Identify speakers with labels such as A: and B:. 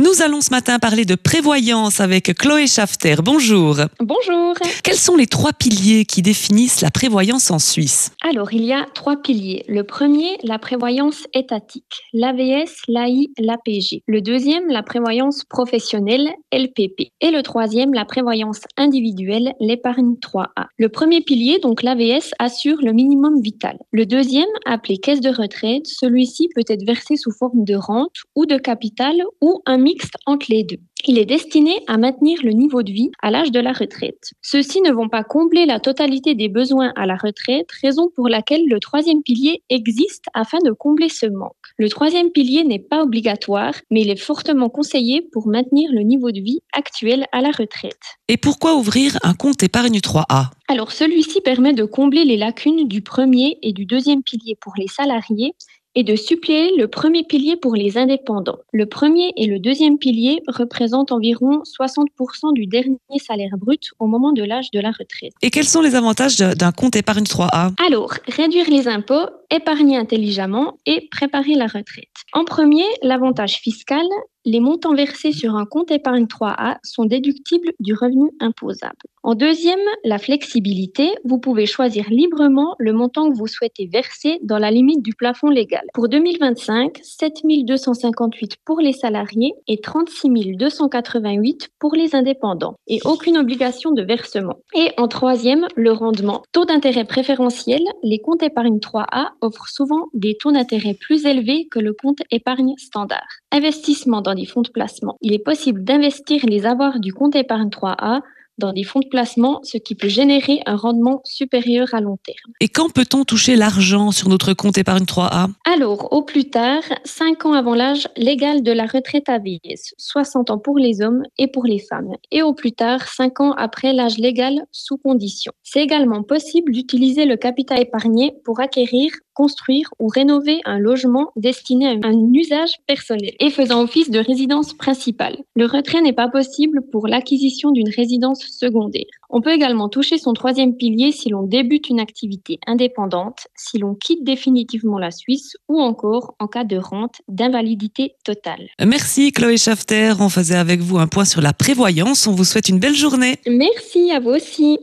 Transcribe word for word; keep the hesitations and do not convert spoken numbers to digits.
A: Nous allons ce matin parler de prévoyance avec Chloé Schafter. Bonjour.
B: Bonjour.
A: Quels sont les trois piliers qui définissent la prévoyance en Suisse?
B: Alors, il y a trois piliers. Le premier, la prévoyance étatique, l'A V S, l'A I, l'A P G. Le deuxième, la prévoyance professionnelle, L P P. Et le troisième, la prévoyance individuelle, l'épargne trois A. Le premier pilier, donc l'A V S, assure le minimum vital. Le deuxième, appelé caisse de retraite, celui-ci peut être versé sous forme de rente ou de capital ou un mixte entre les deux. Il est destiné à maintenir le niveau de vie à l'âge de la retraite. Ceux-ci ne vont pas combler la totalité des besoins à la retraite, raison pour laquelle le troisième pilier existe afin de combler ce manque. Le troisième pilier n'est pas obligatoire, mais il est fortement conseillé pour maintenir le niveau de vie actuel à la retraite.
A: Et pourquoi ouvrir un compte épargne trois A?
B: Alors celui-ci permet de combler les lacunes du premier et du deuxième pilier pour les salariés et de suppléer le premier pilier pour les indépendants. Le premier et le deuxième pilier représentent environ soixante pour cent du dernier salaire brut au moment de l'âge de la retraite.
A: Et quels sont les avantages d'un compte épargne trois A?
B: Alors, réduire les impôts, épargner intelligemment et préparer la retraite. En premier, l'avantage fiscal, les montants versés sur un compte épargne trois A sont déductibles du revenu imposable. En deuxième, la flexibilité, vous pouvez choisir librement le montant que vous souhaitez verser dans la limite du plafond légal. Pour deux mille vingt-cinq, sept mille deux cent cinquante-huit pour les salariés et trente-six mille deux cent quatre-vingt-huit pour les indépendants et aucune obligation de versement. Et en troisième, le rendement. Taux d'intérêt préférentiel, les comptes épargne trois A offrent souvent des taux d'intérêt plus élevés que le compte épargne standard. Investissement dans des fonds de placement. Il est possible d'investir les avoirs du compte épargne trois A dans des fonds de placement, ce qui peut générer un rendement supérieur à long terme.
A: Et quand peut-on toucher l'argent sur notre compte épargne trois A?
B: Alors, au plus tard, cinq ans avant l'âge légal de la retraite A V S, soixante ans pour les hommes et pour les femmes, et au plus tard, cinq ans après l'âge légal sous condition. C'est également possible d'utiliser le capital épargné pour acquérir, construire ou rénover un logement destiné à un usage personnel et faisant office de résidence principale. Le retrait n'est pas possible pour l'acquisition d'une résidence secondaire. On peut également toucher son troisième pilier si l'on débute une activité indépendante, si l'on quitte définitivement la Suisse ou encore en cas de rente d'invalidité totale.
A: Merci Chloé Schafter, on faisait avec vous un point sur la prévoyance. On vous souhaite une belle journée.
B: Merci à vous aussi.